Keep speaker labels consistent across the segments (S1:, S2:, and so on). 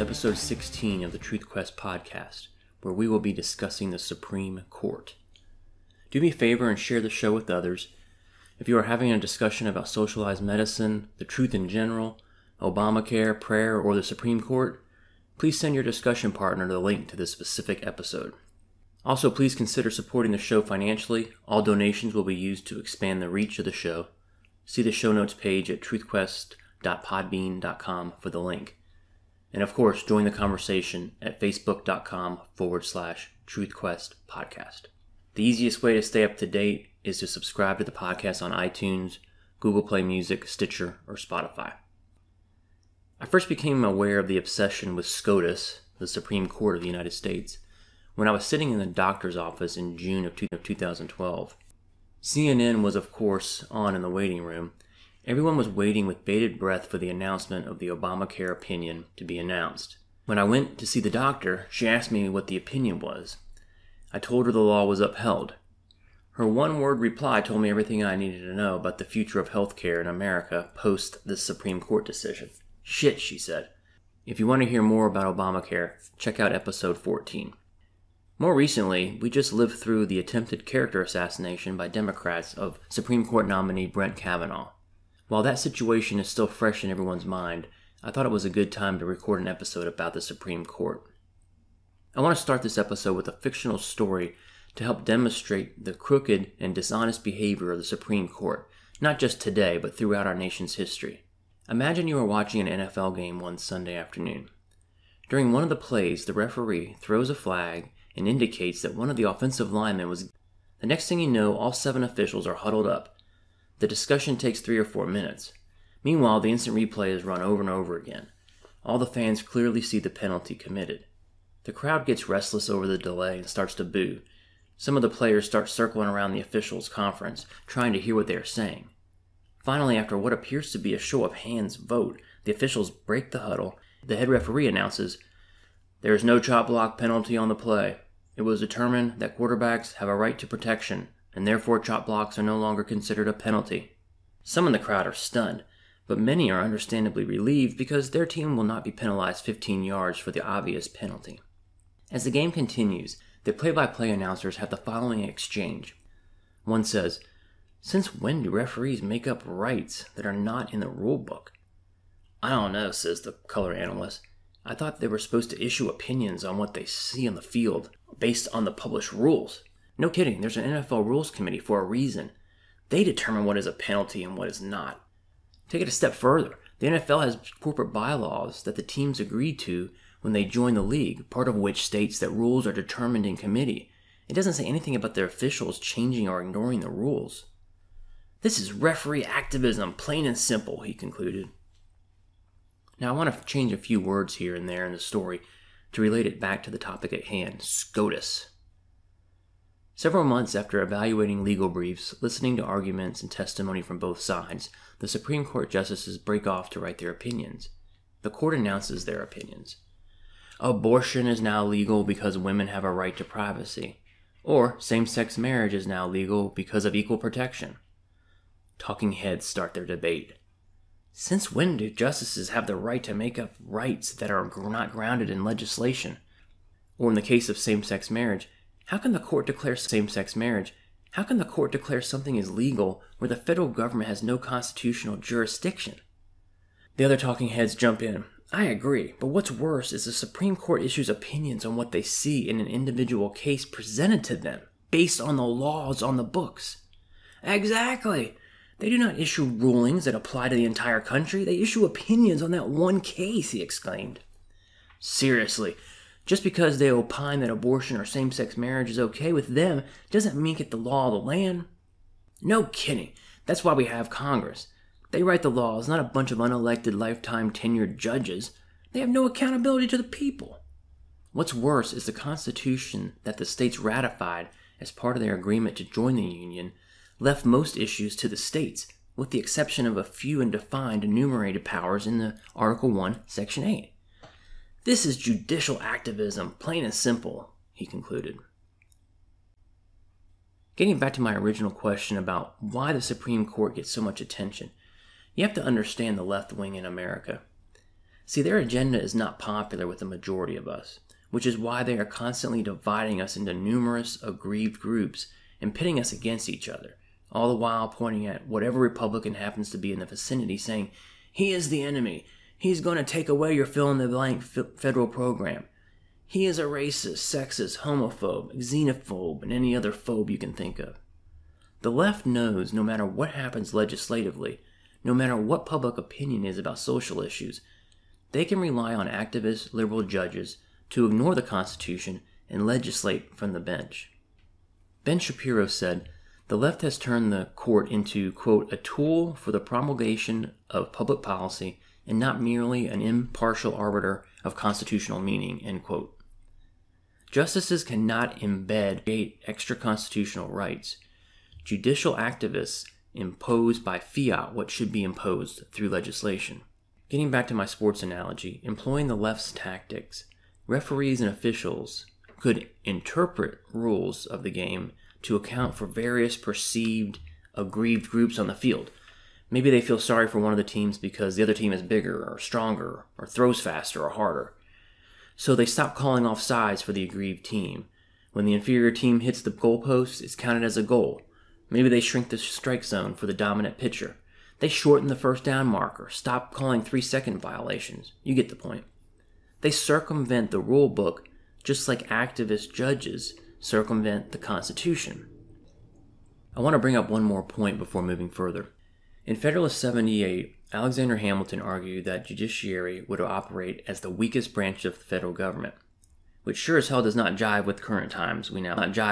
S1: episode 16 of the Truth Quest podcast, where we will be discussing the Supreme Court. Do me a favor and share the show with others. If you are having a discussion about socialized medicine, the truth in general, Obamacare, prayer, or the Supreme Court, please send your discussion partner the link to this specific episode. Also, please consider supporting the show financially. All donations will be used to expand the reach of the show. See the show notes page at truthquest.podbean.com for the link. And of course, join the conversation at facebook.com/truthquestpodcast. The easiest way to stay up to date is to subscribe to the podcast on iTunes, Google Play Music, Stitcher, or Spotify. I first became aware of the obsession with SCOTUS, the Supreme Court of the United States, when I was sitting in the doctor's office in June of 2012. CNN was, of course, on in the waiting room. Everyone was waiting with bated breath for the announcement of the Obamacare opinion to be announced. When I went to see the doctor, she asked me what the opinion was. I told her the law was upheld. Her one-word reply told me everything I needed to know about the future of healthcare in America post this Supreme Court decision. Shit, she said. If you want to hear more about Obamacare, check out episode 14. More recently, we just lived through the attempted character assassination by Democrats of Supreme Court nominee Brett Kavanaugh. While that situation is still fresh in everyone's mind, I thought it was a good time to record an episode about the Supreme Court. I want to start this episode with a fictional story to help demonstrate the crooked and dishonest behavior of the Supreme Court, not just today, but throughout our nation's history. Imagine you are watching an NFL game one Sunday afternoon. During one of the plays, the referee throws a flag and indicates that one of the offensive linemen was. The next thing you know, all 7 officials are huddled up. The discussion takes 3 or 4 minutes. Meanwhile, the instant replay is run over and over again. All the fans clearly see the penalty committed. The crowd gets restless over the delay and starts to boo. Some of the players start circling around the officials' conference, trying to hear what they are saying. Finally, after what appears to be a show of hands vote, the officials break the huddle. The head referee announces, "There is no chop block penalty on the play. It was determined that quarterbacks have a right to protection, and therefore chop blocks are no longer considered a penalty." Some in the crowd are stunned, but many are understandably relieved because their team will not be penalized 15 yards for the obvious penalty. As the game continues, the play-by-play announcers have the following exchange. One says, "Since when do referees make up rights that are not in the rule book?" "I don't know," says the color analyst. "I thought they were supposed to issue opinions on what they see on the field based on the published rules." No kidding, there's an NFL Rules Committee for a reason. They determine what is a penalty and what is not. Take it a step further. The NFL has corporate bylaws that the teams agree to when they join the league, part of which states that rules are determined in committee. It doesn't say anything about their officials changing or ignoring the rules. "This is referee activism, plain and simple," he concluded. Now I want to change a few words here and there in the story to relate it back to the topic at hand, SCOTUS. Several months after evaluating legal briefs, listening to arguments and testimony from both sides, the Supreme Court justices break off to write their opinions. The court announces their opinions. Abortion is now legal because women have a right to privacy. Or same-sex marriage is now legal because of equal protection. Talking heads start their debate. Since when do justices have the right to make up rights that are not grounded in legislation? Or in the case of same-sex marriage, how can the court declare same-sex marriage? How can the court declare something is legal where the federal government has no constitutional jurisdiction? The other talking heads jump in. I agree, but what's worse is the Supreme Court issues opinions on what they see in an individual case presented to them, based on the laws on the books. Exactly. They do not issue rulings that apply to the entire country. They issue opinions on that one case, he exclaimed. Seriously. Just because they opine that abortion or same-sex marriage is okay with them doesn't make it the law of the land. No kidding. That's why we have Congress. They write the laws, not a bunch of unelected lifetime tenured judges. They have no accountability to the people. What's worse is the Constitution that the states ratified as part of their agreement to join the Union left most issues to the states, with the exception of a few undefined enumerated powers in the Article 1, Section 8. This is judicial activism, plain and simple, he concluded. Getting back to my original question about why the Supreme Court gets so much attention, you have to understand the left wing in America. See, their agenda is not popular with the majority of us, which is why they are constantly dividing us into numerous aggrieved groups and pitting us against each other, all the while pointing at whatever Republican happens to be in the vicinity saying, "He is the enemy. He's going to take away your fill-in-the-blank federal program. He is a racist, sexist, homophobe, xenophobe, and any other phobe you can think of." The left knows no matter what happens legislatively, no matter what public opinion is about social issues, they can rely on activist liberal judges to ignore the Constitution and legislate from the bench. Ben Shapiro said, "The left has turned the court into, quote, a tool for the promulgation of public policy and not merely an impartial arbiter of constitutional meaning," end quote. Justices cannot embed extra constitutional rights. Judicial activists impose by fiat what should be imposed through legislation. Getting back to my sports analogy, employing the left's tactics, referees and officials could interpret rules of the game to account for various perceived aggrieved groups on the field. Maybe they feel sorry for one of the teams because the other team is bigger or stronger or throws faster or harder. So they stop calling offsides for the aggrieved team. When the inferior team hits the goalpost, it's counted as a goal. Maybe they shrink the strike zone for the dominant pitcher. They shorten the first down marker, stop calling 3-second violations. You get the point. They circumvent the rule book just like activist judges circumvent the Constitution. I want to bring up one more point before moving further. In Federalist 78, Alexander Hamilton argued that judiciary would operate as the weakest branch of the federal government, which sure as hell does not jive with current times we now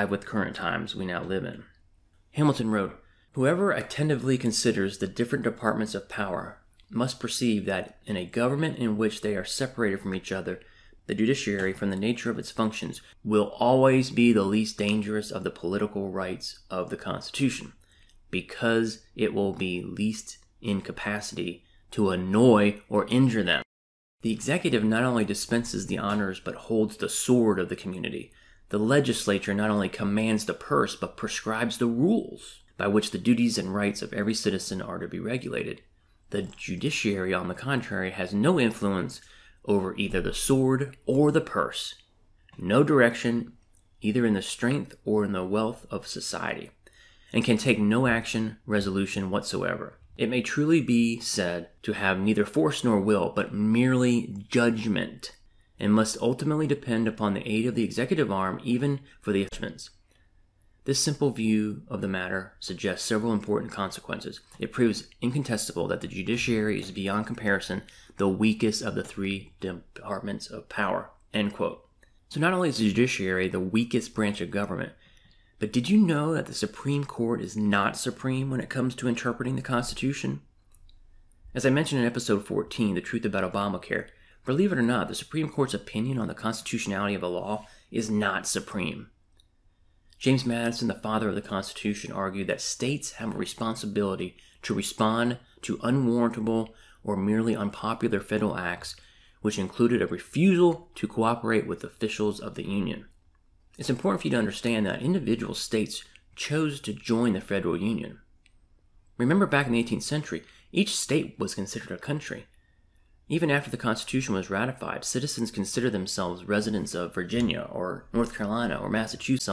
S1: live in. Hamilton wrote, "Whoever attentively considers the different departments of power must perceive that in a government in which they are separated from each other, the judiciary, from the nature of its functions, will always be the least dangerous of the political rights of the Constitution, because it will be least in capacity to annoy or injure them. The executive not only dispenses the honors but holds the sword of the community. The legislature not only commands the purse but prescribes the rules by which the duties and rights of every citizen are to be regulated. The judiciary, on the contrary, has no influence over either the sword or the purse, no direction either in the strength or in the wealth of society, and can take no action, resolution whatsoever. It may truly be said to have neither force nor will, but merely judgment, and must ultimately depend upon the aid of the executive arm even for the judgments. This simple view of the matter suggests several important consequences. It proves incontestable that the judiciary is beyond comparison the weakest of the three departments of power." End quote. So not only is the judiciary the weakest branch of government, but did you know that the Supreme Court is not supreme when it comes to interpreting the Constitution? As I mentioned in episode 14, The Truth About Obamacare, believe it or not, the Supreme Court's opinion on the constitutionality of a law is not supreme. James Madison, the father of the Constitution, argued that states have a responsibility to respond to unwarrantable or merely unpopular federal acts, which included a refusal to cooperate with officials of the Union. It's important for you to understand that individual states chose to join the federal union. Remember back in the 18th century, each state was considered a country. Even after the Constitution was ratified, citizens considered themselves residents of Virginia or North Carolina or Massachusetts,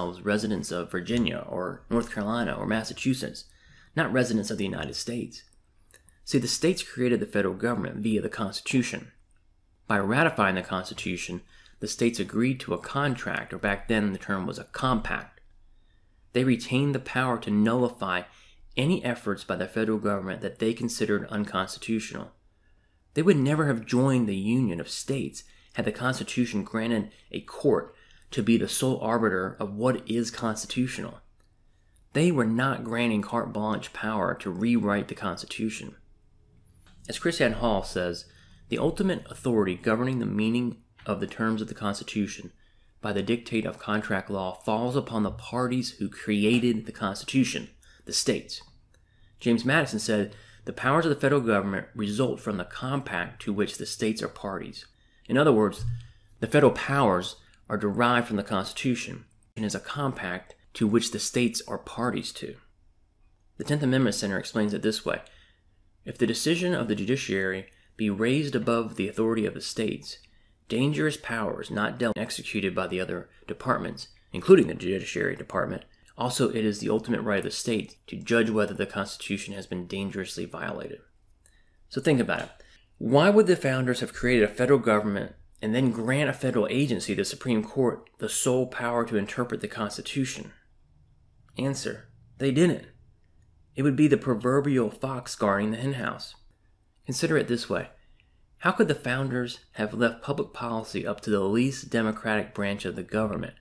S1: not residents of the United States. See, the states created the federal government via the Constitution. By ratifying the Constitution, the states agreed to a contract, or back then the term was a compact. They retained the power to nullify any efforts by the federal government that they considered unconstitutional. They would never have joined the Union of States had the Constitution granted a court to be the sole arbiter of what is constitutional. They were not granting carte blanche power to rewrite the Constitution. As Christian Hall says, the ultimate authority governing the meaning of the terms of the Constitution by the dictate of contract law falls upon the parties who created the Constitution, the states. James Madison said, "The powers of the federal government result from the compact to which the states are parties." In other words, the federal powers are derived from the Constitution and is a compact to which the states are parties to. The 10th Amendment Center explains it this way: if the decision of the judiciary be raised above the authority of the states, dangerous powers not dealt and executed by the other departments, including the Judiciary Department. Also, it is the ultimate right of the state to judge whether the Constitution has been dangerously violated. So think about it. Why would the founders have created a federal government and then grant a federal agency, the Supreme Court, the sole power to interpret the Constitution? Answer: they didn't. It would be the proverbial fox guarding the henhouse. Consider it this way. How could the founders have left public policy up to the least democratic branch of the government?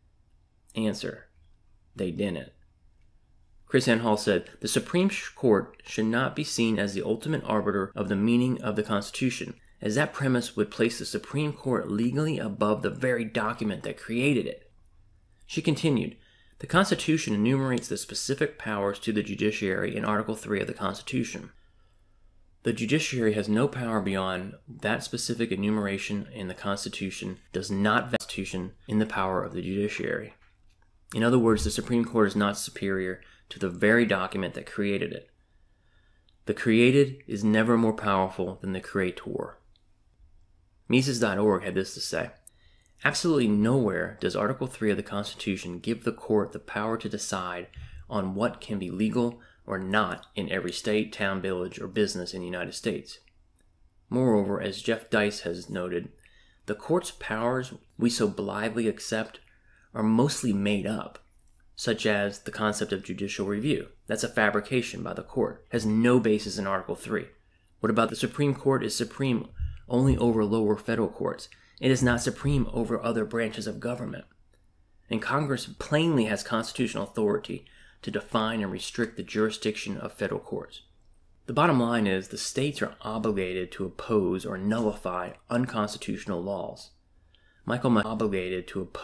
S1: Answer: they didn't. KrisAnne Hall said, "The Supreme Court should not be seen as the ultimate arbiter of the meaning of the Constitution, as that premise would place the Supreme Court legally above the very document that created it." She continued, "The Constitution enumerates the specific powers to the judiciary in Article 3 of the Constitution. The judiciary has no power beyond that specific enumeration, and the Constitution does not vest the Constitution in the power of the judiciary. In other words, the Supreme Court is not superior to the very document that created it. The created is never more powerful than the creator." Mises.org had this to say: "Absolutely nowhere does Article 3 of the Constitution give the court the power to decide on what can be legal or not in every state, town, village, or business in the United States. Moreover, as Jeff Dice has noted, the court's powers we so blithely accept are mostly made up, such as the concept of judicial review. That's a fabrication by the court, has no basis in Article 3. What about the Supreme Court is supreme only over lower federal courts. It is not supreme over other branches of government. And Congress plainly has constitutional authority to define and restrict the jurisdiction of federal courts. The bottom line is the states are obligated to oppose or nullify unconstitutional laws. Michael Maharry,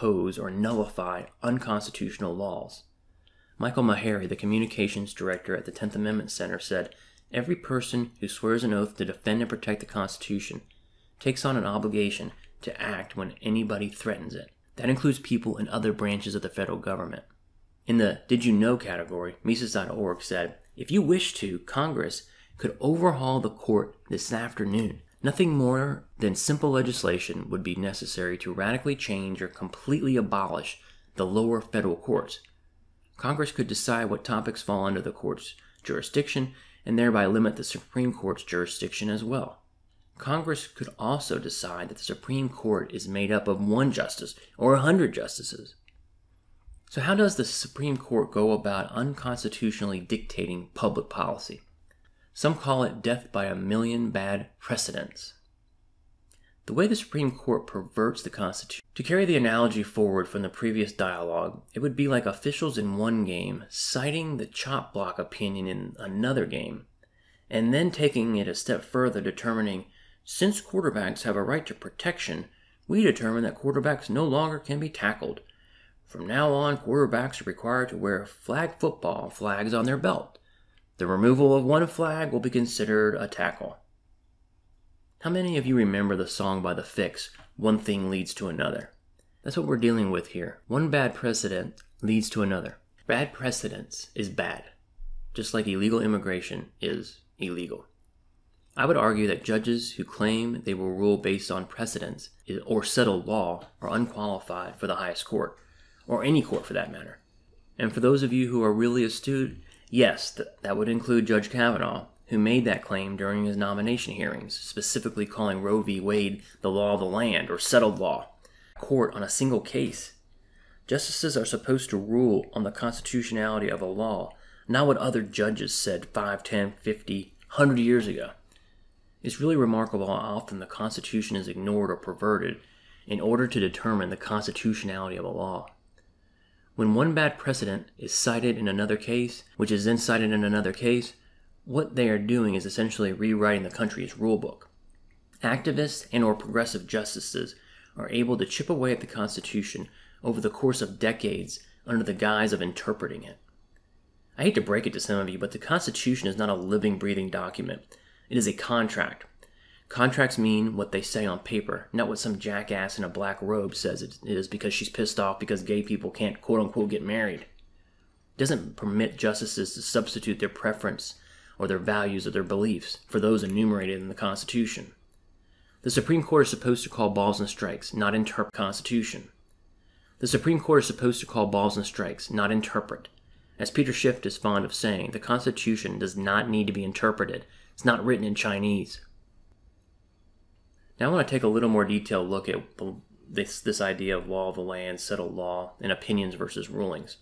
S1: the communications director at the 10th Amendment Center, said, "Every person who swears an oath to defend and protect the Constitution takes on an obligation to act when anybody threatens it. That includes people in other branches of the federal government." In the Did You Know category, Mises.org said, "If you wish to, Congress could overhaul the court this afternoon. Nothing more than simple legislation would be necessary to radically change or completely abolish the lower federal courts. Congress could decide what topics fall under the court's jurisdiction and thereby limit the Supreme Court's jurisdiction as well. Congress could also decide that the Supreme Court is made up of one justice or 100 justices." So how does the Supreme Court go about unconstitutionally dictating public policy? Some call it death by a million bad precedents. The way the Supreme Court perverts the Constitution. To carry the analogy forward from the previous dialogue, it would be like officials in one game citing the chop block opinion in another game, and then taking it a step further, determining, since quarterbacks have a right to protection, we determine that quarterbacks no longer can be tackled. From now on, quarterbacks are required to wear flag football flags on their belt. The removal of one flag will be considered a tackle. How many of you remember the song by The Fix, "One Thing Leads to Another"? That's what we're dealing with here. One bad precedent leads to another. Bad precedents is bad, just like illegal immigration is illegal. I would argue that judges who claim they will rule based on precedents or settled law are unqualified for the highest court, or any court for that matter. And for those of you who are really astute, yes, that would include Judge Kavanaugh, who made that claim during his nomination hearings, specifically calling Roe v. Wade the law of the land, or settled law, court on a single case. Justices are supposed to rule on the constitutionality of a law, not what other judges said 5, 10, 50, 100 years ago. It's really remarkable how often the Constitution is ignored or perverted in order to determine the constitutionality of a law. When one bad precedent is cited in another case, which is then cited in another case, what they are doing is essentially rewriting the country's rulebook. Activists and or progressive justices are able to chip away at the Constitution over the course of decades under the guise of interpreting it. I hate to break it to some of you, but the Constitution is not a living, breathing document. It is a contract. Contracts mean what they say on paper, not what some jackass in a black robe says it is because she's pissed off because gay people can't quote-unquote get married. It doesn't permit justices to substitute their preference or their values or their beliefs for those enumerated in the Constitution. The Supreme Court is supposed to call balls and strikes, not interpret the Constitution. The Supreme Court is supposed to call balls and strikes, not interpret. As Peter Schiff is fond of saying, the Constitution does not need to be interpreted. It's not written in Chinese. Now I want to take a little more detailed look at this idea of law of the land, settled law, and opinions versus rulings.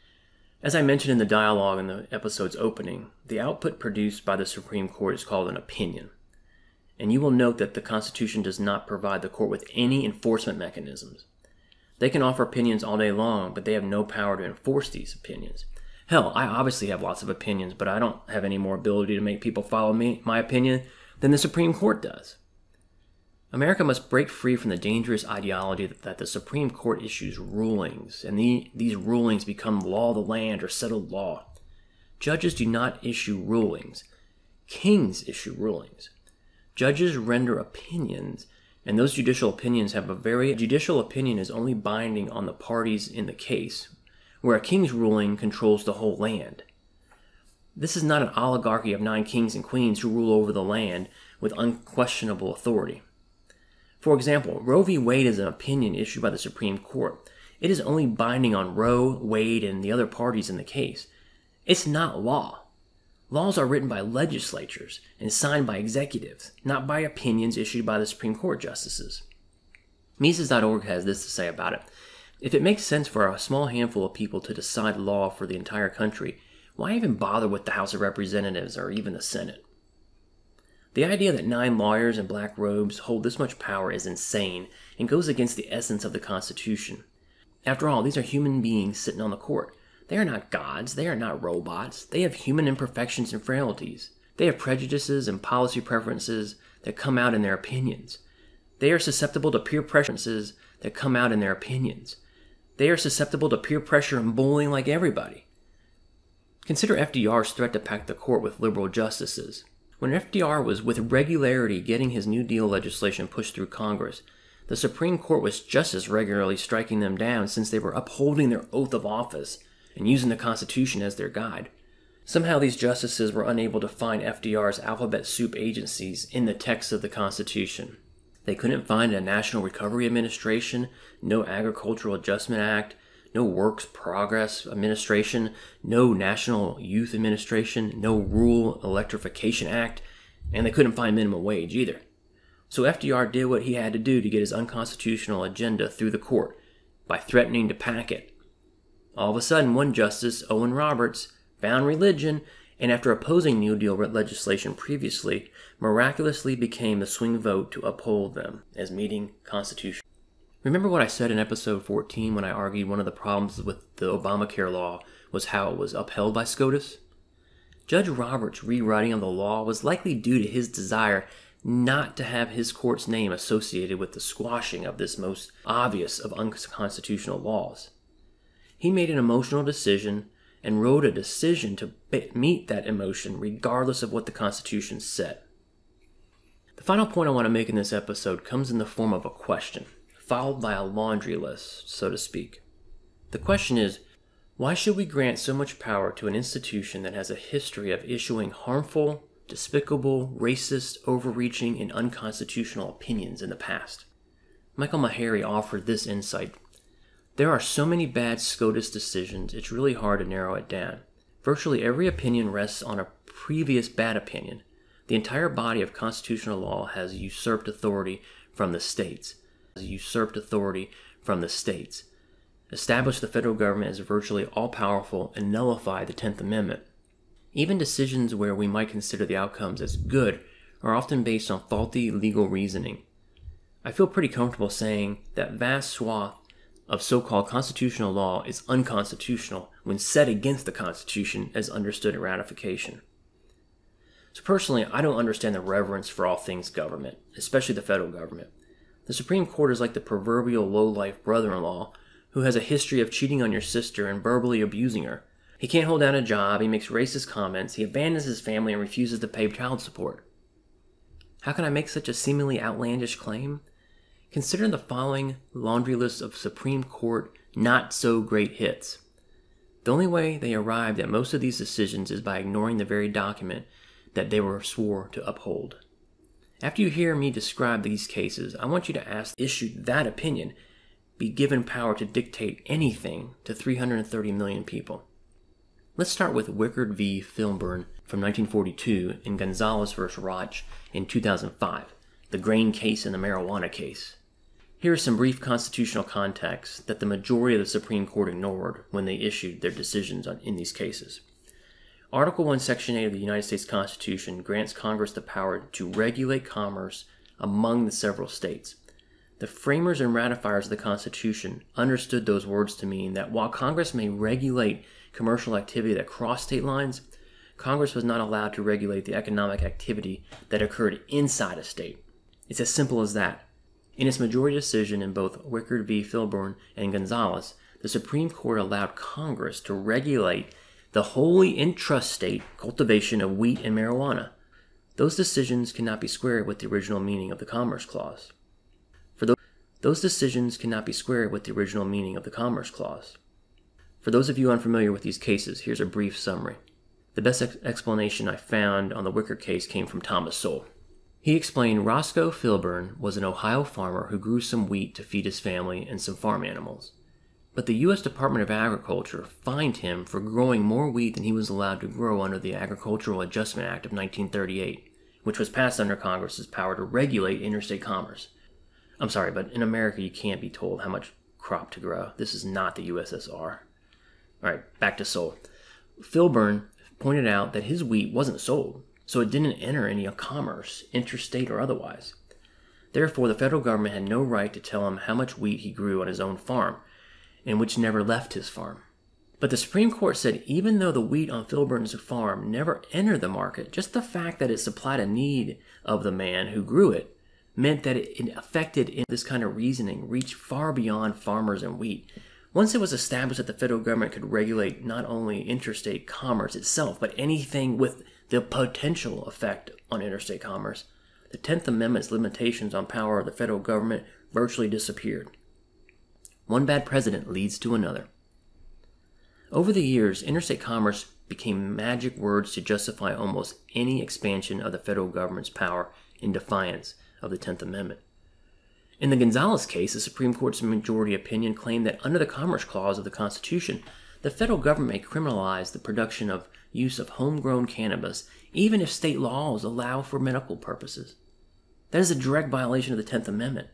S1: As I mentioned in the dialogue in the episode's opening, the output produced by the Supreme Court is called an opinion. And you will note that the Constitution does not provide the court with any enforcement mechanisms. They can offer opinions all day long, but they have no power to enforce these opinions. Hell, I obviously have lots of opinions, but I don't have any more ability to make people follow my opinion than the Supreme Court does. America must break free from the dangerous ideology that the Supreme Court issues rulings, and these rulings become law of the land or settled law. Judges do not issue rulings. Kings issue rulings. Judges render opinions, and those judicial opinions judicial opinion is only binding on the parties in the case, where a king's ruling controls the whole land. This is not an oligarchy of 9 kings and queens who rule over the land with unquestionable authority. For example, Roe v. Wade is an opinion issued by the Supreme Court. It is only binding on Roe, Wade, and the other parties in the case. It's not law. Laws are written by legislatures and signed by executives, not by opinions issued by the Supreme Court justices. Mises.org has this to say about it. If it makes sense for a small handful of people to decide law for the entire country, why even bother with the House of Representatives or even the Senate? The idea that 9 lawyers in black robes hold this much power is insane and goes against the essence of the Constitution. After all, these are human beings sitting on the court. They are not gods. They are not robots. They have human imperfections and frailties. They have prejudices and policy preferences that come out in their opinions. They are susceptible to peer preferences that come out in their opinions. They are susceptible to peer pressure and bullying like everybody. Consider FDR's threat to pack the court with liberal justices. When FDR was with regularity getting his New Deal legislation pushed through Congress, the Supreme Court was just as regularly striking them down since they were upholding their oath of office and using the Constitution as their guide. Somehow these justices were unable to find FDR's alphabet soup agencies in the text of the Constitution. They couldn't find a National Recovery Administration, no Agricultural Adjustment Act, no Works Progress Administration, no National Youth Administration, no Rural Electrification Act, and they couldn't find minimum wage either. So FDR did what he had to do to get his unconstitutional agenda through the court, by threatening to pack it. All of a sudden, one justice, Owen Roberts, found religion, and after opposing New Deal legislation previously, miraculously became the swing vote to uphold them as meeting constitution. Remember what I said in episode 14 when I argued one of the problems with the Obamacare law was how it was upheld by SCOTUS? Judge Roberts' rewriting of the law was likely due to his desire not to have his court's name associated with the squashing of this most obvious of unconstitutional laws. He made an emotional decision and wrote a decision to meet that emotion regardless of what the Constitution said. The final point I want to make in this episode comes in the form of a question, followed by a laundry list, so to speak. The question is, why should we grant so much power to an institution that has a history of issuing harmful, despicable, racist, overreaching, and unconstitutional opinions in the past? Michael Maharrey offered this insight. There are so many bad SCOTUS decisions, it's really hard to narrow it down. Virtually every opinion rests on a previous bad opinion. The entire body of constitutional law has usurped authority from the states. Established the federal government as virtually all-powerful and nullified the 10th Amendment. Even decisions where we might consider the outcomes as good are often based on faulty legal reasoning. I feel pretty comfortable saying that vast swath of so-called constitutional law is unconstitutional when set against the Constitution as understood in ratification. So personally, I don't understand the reverence for all things government, especially the federal government. The Supreme Court is like the proverbial low-life brother-in-law who has a history of cheating on your sister and verbally abusing her. He can't hold down a job, he makes racist comments, he abandons his family and refuses to pay child support. How can I make such a seemingly outlandish claim? Consider the following laundry list of Supreme Court not-so-great hits. The only way they arrived at most of these decisions is by ignoring the very document that they were swore to uphold. After you hear me describe these cases, I want you to ask the issue that opinion be given power to dictate anything to 330 million people. Let's start with Wickard v. Filburn from 1942 and Gonzalez v. Roch in 2005, the grain case and the marijuana case. Here is some brief constitutional context that the majority of the Supreme Court ignored when they issued their decisions in these cases. Article 1, Section 8 of the United States Constitution grants Congress the power to regulate commerce among the several states. The framers and ratifiers of the Constitution understood those words to mean that while Congress may regulate commercial activity that crossed state lines, Congress was not allowed to regulate the economic activity that occurred inside a state. It's as simple as that. In its majority decision in both Wickard v. Filburn and Gonzalez, the Supreme Court allowed Congress to regulate the wholly intrastate cultivation of wheat and marijuana. Those decisions cannot be squared with the original meaning of the Commerce Clause. For those of you unfamiliar with these cases, here's a brief summary. The best explanation I found on the Wickard case came from Thomas Sowell. He explained Roscoe Filburn was an Ohio farmer who grew some wheat to feed his family and some farm animals. But the U.S. Department of Agriculture fined him for growing more wheat than he was allowed to grow under the Agricultural Adjustment Act of 1938, which was passed under Congress's power to regulate interstate commerce. I'm sorry, but in America you can't be told how much crop to grow. This is not the USSR. All right, back to Sowell. Filburn pointed out that his wheat wasn't sold, so it didn't enter any commerce, interstate or otherwise. Therefore, the federal government had no right to tell him how much wheat he grew on his own farm, and which never left his farm. But the Supreme Court said even though the wheat on Filburn's farm never entered the market, just the fact that it supplied a need of the man who grew it meant that it affected in this kind of reasoning reached far beyond farmers and wheat. Once it was established that the federal government could regulate not only interstate commerce itself, but anything with the potential effect on interstate commerce, the 10th Amendment's limitations on power of the federal government virtually disappeared. One bad president leads to another. Over the years, interstate commerce became magic words to justify almost any expansion of the federal government's power in defiance of the 10th Amendment. In the Gonzalez case, the Supreme Court's majority opinion claimed that under the Commerce Clause of the Constitution, the federal government may criminalize the production of use of homegrown cannabis, even if state laws allow for medical purposes. That is a direct violation of the 10th Amendment.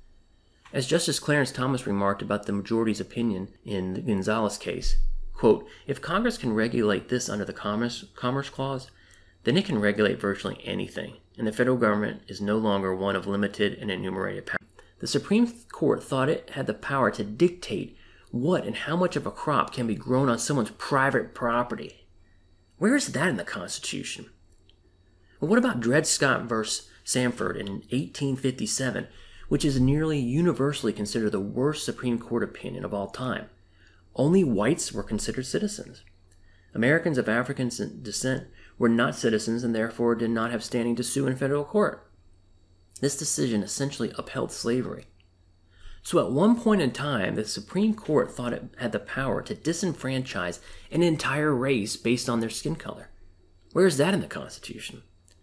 S1: As Justice Clarence Thomas remarked about the majority's opinion in the Gonzalez case, quote, if Congress can regulate this under the Commerce Clause, then it can regulate virtually anything, and the federal government is no longer one of limited and enumerated power. The Supreme Court thought it had the power to dictate what and how much of a crop can be grown on someone's private property. Where is that in the Constitution? Well, what about Dred Scott v. Sanford in 1857, which is nearly universally considered the worst Supreme Court opinion of all time? Only whites were considered citizens. Americans of African descent were not citizens and therefore did not have standing to sue in federal court. This decision essentially upheld slavery. So at one point in time, the Supreme Court thought it had the power to disenfranchise an entire race based on their skin color. Where is that in the Constitution?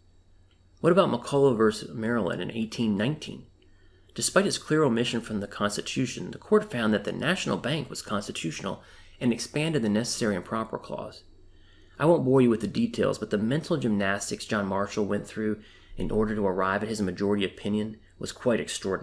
S1: What about McCulloch v. Maryland in 1819? Despite its clear omission from the Constitution, the court found that the National Bank was constitutional and expanded the necessary and proper clause. I won't bore you with the details, but the mental gymnastics John Marshall went through in order to arrive at his majority opinion was quite extraordinary.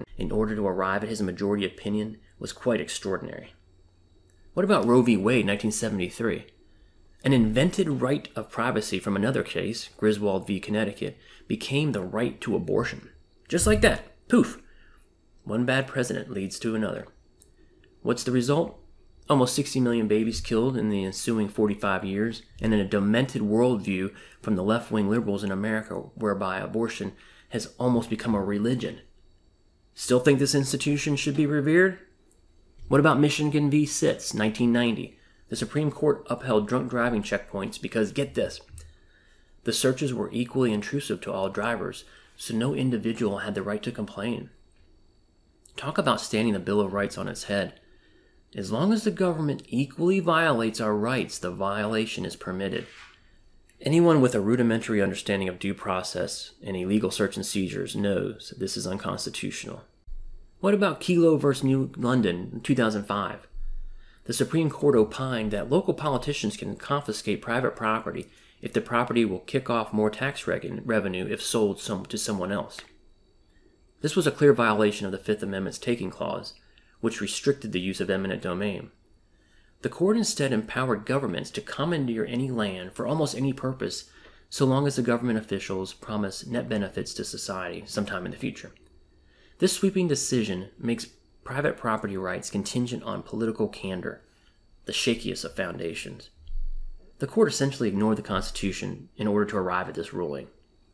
S1: What about Roe v. Wade, 1973? An invented right of privacy from another case, Griswold v. Connecticut, became the right to abortion. Just like that. Poof. One bad president leads to another. What's the result? Almost 60 million babies killed in the ensuing 45 years, and in a demented worldview from the left-wing liberals in America whereby abortion has almost become a religion. Still think this institution should be revered? What about Michigan v. Sitz, 1990? The Supreme Court upheld drunk driving checkpoints because, get this, the searches were equally intrusive to all drivers, so no individual had the right to complain. Talk about standing the Bill of Rights on its head. As long as the government equally violates our rights, the violation is permitted. Anyone with a rudimentary understanding of due process and illegal search and seizures knows that this is unconstitutional. What about Kelo v. New London in 2005? The Supreme Court opined that local politicians can confiscate private property if the property will kick off more tax revenue if sold to someone else. This was a clear violation of the Fifth Amendment's taking clause, which restricted the use of eminent domain. The court instead empowered governments to commandeer any land for almost any purpose, so long as the government officials promise net benefits to society sometime in the future. This sweeping decision makes private property rights contingent on political candor, the shakiest of foundations. The court essentially ignored the Constitution in order to arrive at this ruling.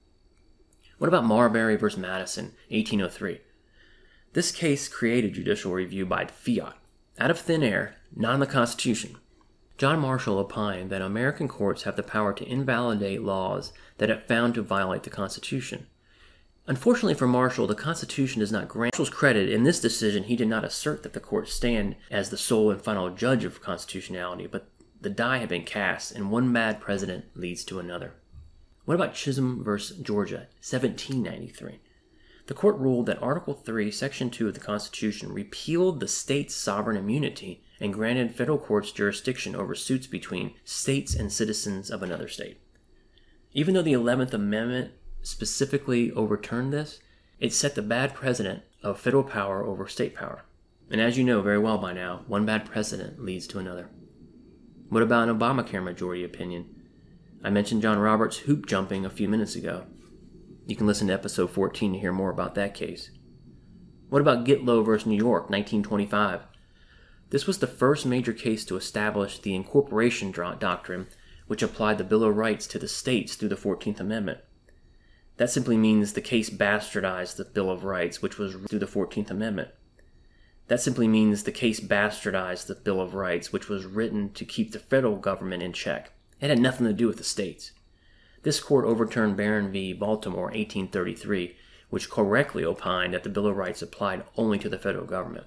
S1: What about Marbury v. Madison, 1803? This case created judicial review by fiat, out of thin air, not in the Constitution. John Marshall opined that American courts have the power to invalidate laws that it found to violate the Constitution. Unfortunately for Marshall, the Constitution does not grant Marshall's credit. In this decision, he did not assert that the court stand as the sole and final judge of constitutionality, but the die had been cast, and one bad president leads to another. What about Chisholm v. Georgia, 1793? The court ruled that Article 3, Section 2 of the Constitution repealed the state's sovereign immunity and granted federal courts jurisdiction over suits between states and citizens of another state. Even though the 11th Amendment specifically overturned this, it set the bad precedent of federal power over state power. And as you know very well by now, one bad precedent leads to another. What about an Obamacare majority opinion? I mentioned John Roberts' hoop jumping a few minutes ago. You can listen to episode 14 to hear more about that case. What about Gitlow v. New York, 1925? This was the first major case to establish the incorporation doctrine, which applied the Bill of Rights to the states through the 14th Amendment. That simply means the case bastardized the Bill of Rights, which was through the 14th Amendment. That simply means the case bastardized the Bill of Rights, which was written to keep the federal government in check. It had nothing to do with the states. This court overturned Barron v. Baltimore, 1833, which correctly opined that the Bill of Rights applied only to the federal government.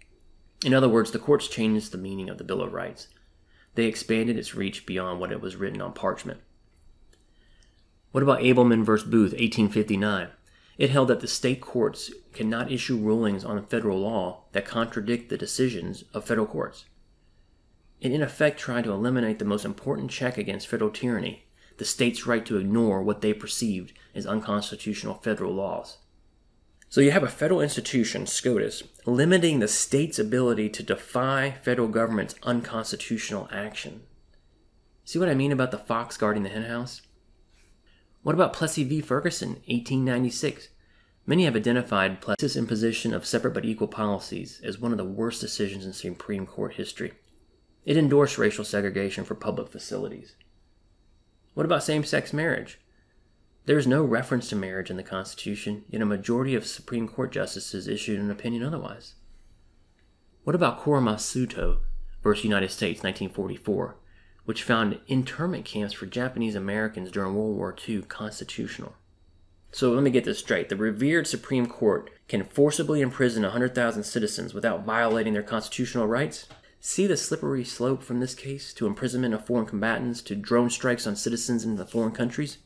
S1: In other words, the courts changed the meaning of the Bill of Rights. They expanded its reach beyond what it was written on parchment. What about Abelman v. Booth, 1859? It held that the state courts cannot issue rulings on federal law that contradict the decisions of federal courts. It in effect tried to eliminate the most important check against federal tyranny, the state's right to ignore what they perceived as unconstitutional federal laws. So you have a federal institution, SCOTUS, limiting the state's ability to defy federal government's unconstitutional action. See what I mean about the fox guarding the henhouse? What about Plessy v. Ferguson, 1896? Many have identified Plessy's imposition of separate but equal policies as one of the worst decisions in Supreme Court history. It endorsed racial segregation for public facilities. What about same-sex marriage? There is no reference to marriage in the Constitution, yet a majority of Supreme Court justices issued an opinion otherwise. What about Korematsuto v. United States, 1944, which found internment camps for Japanese Americans during World War II constitutional? So let me get this straight. The revered Supreme Court can forcibly imprison 100,000 citizens without violating their constitutional rights? See the slippery slope from this case to imprisonment of foreign combatants to drone strikes on citizens in the foreign countries?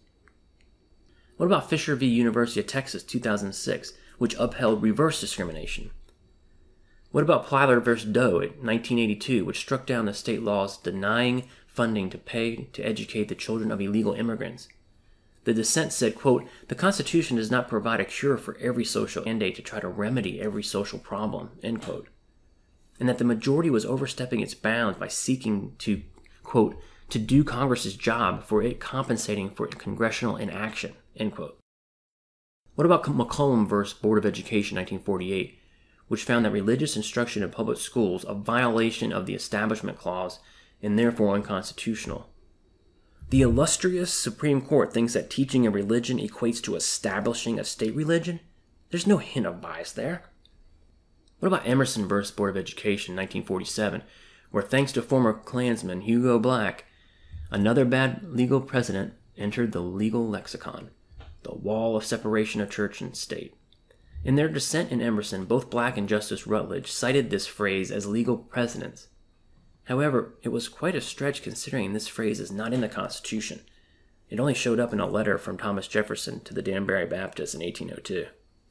S1: What about Fisher v. University of Texas, 2006, which upheld reverse discrimination? What about Plyler v. Doe in 1982, which struck down the state laws denying funding to pay to educate the children of illegal immigrants? The dissent said, quote, "The Constitution does not provide a cure for every social mandate to try to remedy every social problem," end quote. And that the majority was overstepping its bounds by seeking to, quote, "to do Congress's job for it compensating for congressional inaction," end quote. What about McCollum v. Board of Education, 1948, which found that religious instruction in public schools a violation of the Establishment Clause and therefore unconstitutional? The illustrious Supreme Court thinks that teaching a religion equates to establishing a state religion? There's no hint of bias there. What about Emerson v. Board of Education, 1947, where thanks to former Klansman Hugo Black, another bad legal precedent entered the legal lexicon, the wall of separation of church and state. In their dissent in Emerson, both Black and Justice Rutledge cited this phrase as legal precedents. However, it was quite a stretch considering this phrase is not in the Constitution. It only showed up in a letter from Thomas Jefferson to the Danbury Baptists in 1802.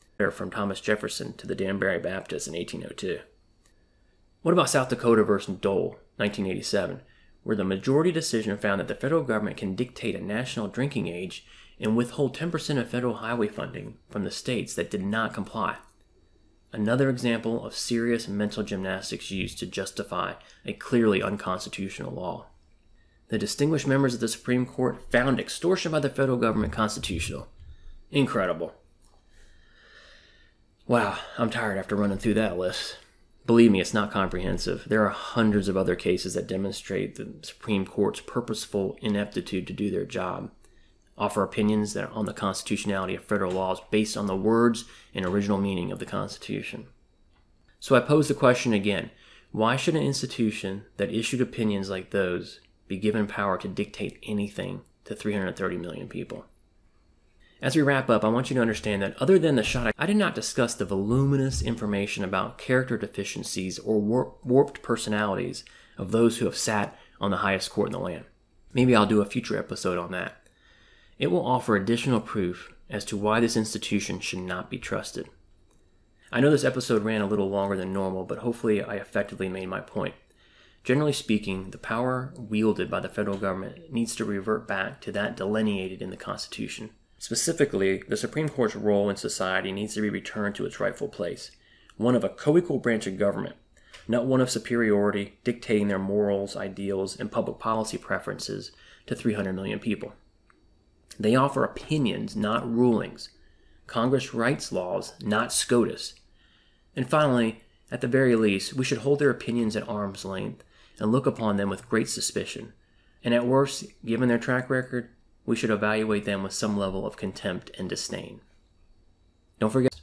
S1: What about South Dakota versus Dole, 1987, where the majority decision found that the federal government can dictate a national drinking age and withhold 10% of federal highway funding from the states that did not comply? Another example of serious mental gymnastics used to justify a clearly unconstitutional law. The distinguished members of the Supreme Court found extortion by the federal government constitutional. Incredible. Wow, I'm tired after running through that list. Believe me, it's not comprehensive. There are hundreds of other cases that demonstrate the Supreme Court's purposeful ineptitude to do their job, offer opinions that are on the constitutionality of federal laws based on the words and original meaning of the Constitution. So I pose the question again, why should an institution that issued opinions like those be given power to dictate anything to 330 million people? As we wrap up, I want you to understand that other than the shot, I did not discuss the voluminous information about character deficiencies or warped personalities of those who have sat on the highest court in the land. Maybe I'll do a future episode on that. It will offer additional proof as to why this institution should not be trusted. I know this episode ran a little longer than normal, but hopefully I effectively made my point. Generally speaking, the power wielded by the federal government needs to revert back to that delineated in the Constitution. Specifically, the Supreme Court's role in society needs to be returned to its rightful place, one of a co-equal branch of government, not one of superiority dictating their morals, ideals, and public policy preferences to 300 million people. They offer opinions, not rulings. Congress writes laws, not SCOTUS. And finally, at the very least, we should hold their opinions at arm's length and look upon them with great suspicion. And at worst, given their track record, we should evaluate them with some level of contempt and disdain. Don't forget